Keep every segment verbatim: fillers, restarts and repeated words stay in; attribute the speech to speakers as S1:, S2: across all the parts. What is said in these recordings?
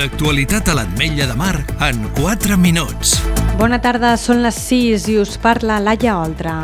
S1: L'actualitat a l'Ametlla de Mar en quatre minuts.
S2: Bona tarda, són les sis i us parla Laia Oltra.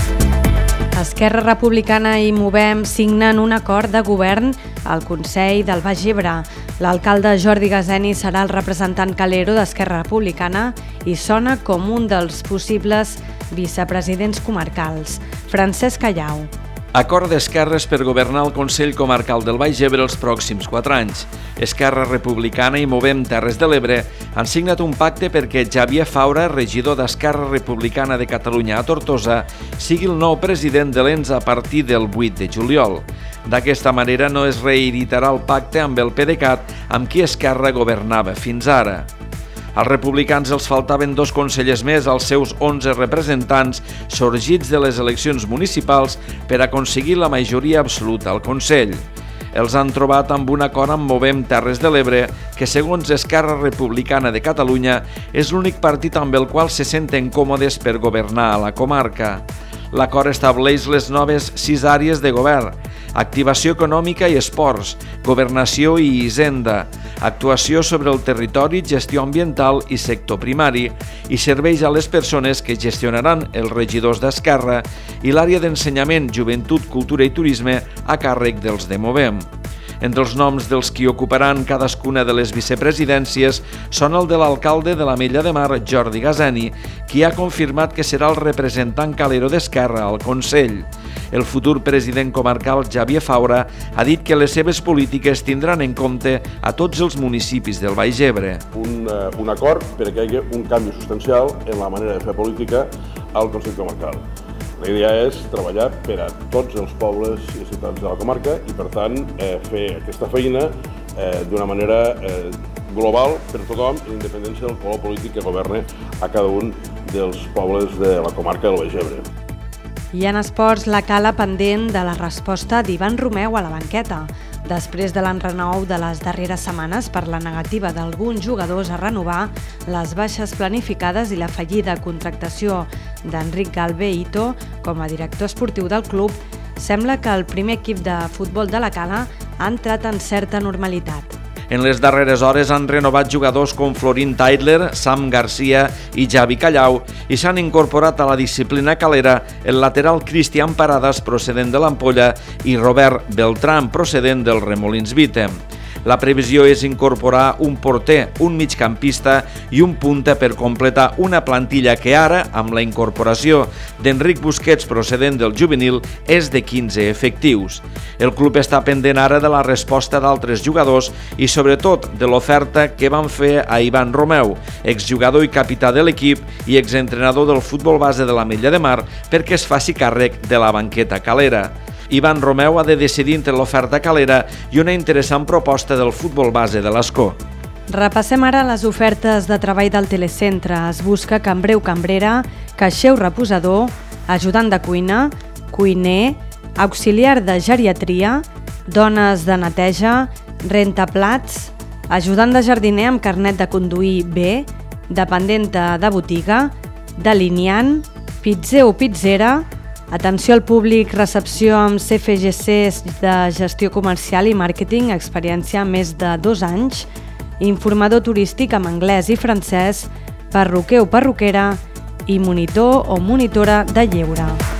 S2: Esquerra Republicana i Movem signen un acord de govern al Consell del Baix Ebre. L'alcalde Jordi Gaseni serà el representant calero d'Esquerra Republicana i sona com un dels possibles vicepresidents comarcals. Francesc Callau.
S3: Acord d'esquerres per governar el Consell Comarcal del Baix Ebre els pròxims quatre anys. Esquerra Republicana i Movem Terres de l'Ebre han signat un pacte perquè Xavier Faura, regidor d'Esquerra Republicana de Catalunya a Tortosa, sigui el nou president de l'E N S a partir del vuit de juliol. D'aquesta manera no es reeditarà el pacte amb el PDeCAT, amb qui Esquerra governava fins ara. Als republicans els faltaven dos consellers més als seus onze representants sorgits de les eleccions municipals per aconseguir la majoria absoluta al Consell. Els han trobat amb un acord amb Movem Terres de l'Ebre, que segons Esquerra Republicana de Catalunya és l'únic partit amb el qual se senten còmodes per governar a la comarca. L'acord estableix les noves sis àrees de govern: activació econòmica i esports, governació i hisenda, actuació sobre el territori, gestió ambiental i sector primari, i serveis a les persones que gestionaran els regidors d'Esquerra, i l'àrea d'ensenyament, joventut, cultura i turisme a càrrec dels de Movem. Entre els noms dels qui ocuparan cadascuna de les vicepresidències són el de l'alcalde de l'Ametlla de Mar, Jordi Gaseni, qui ha confirmat que serà el representant calero d'Esquerra al Consell. El futur president comarcal, Xavier Faura, ha dit que les seves polítiques tindran en compte a tots els municipis del Baix Ebre.
S4: Un, uh, un acord perquè hi hagi un canvi substancial en la manera de fer política al Consell Comarcal. La idea és treballar per a tots els pobles i ciutats de la comarca i, per tant, eh, fer aquesta feina eh, d'una manera eh, global per a tothom, en independència del color polític que governi a cada un dels pobles de la comarca del Baix Ebre.
S2: I en esports, la cala pendent de la resposta d'Ivan Romeu a la banqueta. Després de l'enrenou de les darreres setmanes per la negativa d'alguns jugadors a renovar, les baixes planificades i la fallida contractació d'Enric Galve-Ito com a director esportiu del club, sembla que el primer equip de futbol de la Cala ha entrat en certa normalitat.
S3: En les darreres hores han renovat jugadors com Florin Taidler, Sam Garcia i Javi Callau i s'han incorporat a la disciplina calera el lateral Cristian Paradas, procedent de l'Ampolla, i Robert Beltrán, procedent del Remolins Vítem. La previsió és incorporar un porter, un migcampista i un punta per completar una plantilla que ara, amb la incorporació d'Enric Busquets procedent del juvenil, és de quinze efectius. El club està pendent ara de la resposta d'altres jugadors i sobretot de l'oferta que van fer a Ivan Romeu, exjugador i capità de l'equip i exentrenador del futbol base de l'Ametlla de Mar, perquè es faci càrrec de la banqueta calera. Ivan Romeu ha de decidir entre l'oferta calera i una interessant proposta del futbol base de l'Escó.
S2: Repassem ara les ofertes de treball del telecentre. Es busca cambreu cambrera, caixer reposador, ajudant de cuina, cuiner, auxiliar de geriatria, dones de neteja, rentaplats, ajudant de jardiner amb carnet de conduir B, dependenta de botiga, delineant, pizzer o pizzera, atenció al públic, recepció amb C F G Cs de gestió comercial i màrqueting, experiència més de dos anys, informador turístic amb anglès i francès, perruquer o perruquera i monitor o monitora de lleure.